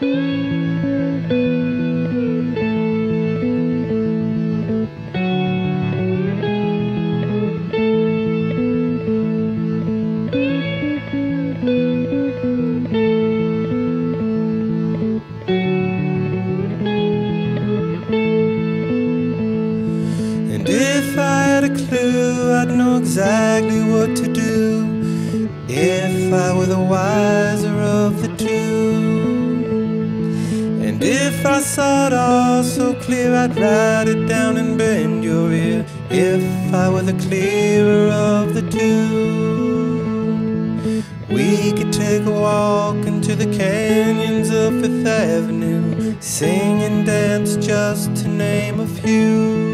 And if I had a clue, I'd know exactly what to do if I were the wiser of the two. And if I saw it all so clear, I'd write it down and bend your ear if I were the clearer of the two. We could take a walk into the canyons of Fifth Avenue, sing and dance just to name a few.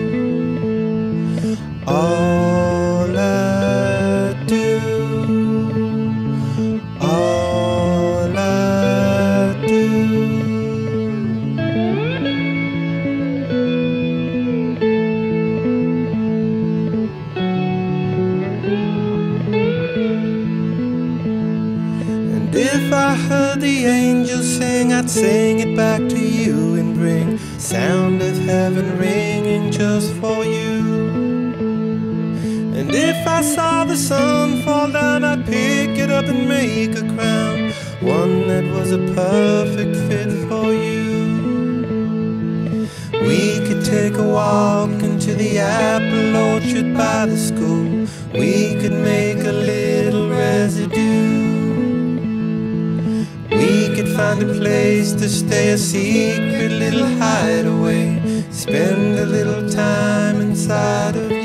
All I do, all I do. And if I heard the angels sing, I'd sing it back to you and bring sound of heaven ringing just for you. And if I saw the sun fall down, I'd pick it up and make a crown, one that was a perfect fit for you. We could take a walk into the apple orchard by the school. We could make a little residue. We could find a place to stay, a secret little hideaway, spend a little time inside of